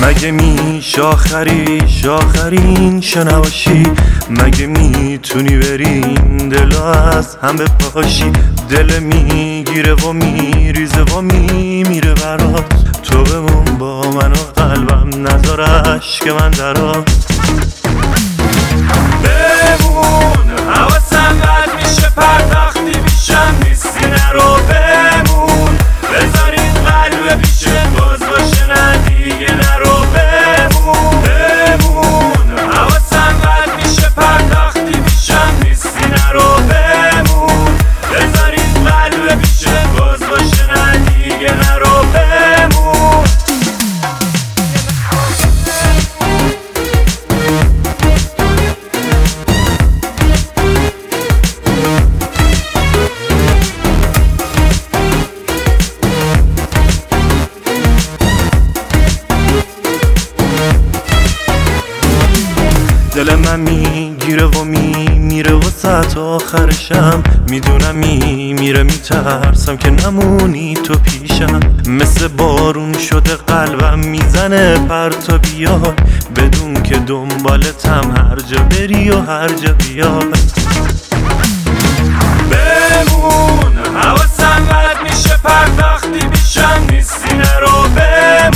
مگه میشه آخرین شنواشی؟ مگه میتونی بری این دلو از هم بپاشی؟ دل میگیره و میریزه و میمیره برات. تو بمون با من و قلبم نذار عشق من درات. بمون حواسم بد میشه پرداختی میشم نیستی نرو. بمون بذار این قلب پیشه باز باشه نه دیگه نرو. بمون حواسم بد میشه پرداختی میشم نیستی نرو. بمون بذار این قلب پیشه باز باشه نه دیگه نرو. بمون دل من میگیره و میمیره و ساعت آخرشم میدونم میمیره. میترسم که نمونی تو پیشم. مثل بارون شده قلبم میزنه پرتا بیای بدون که دنبالتم هر جا بری و هر جا بیای. بمون حواسم بد میشه پرداختی میشم نیستی نرو. بمون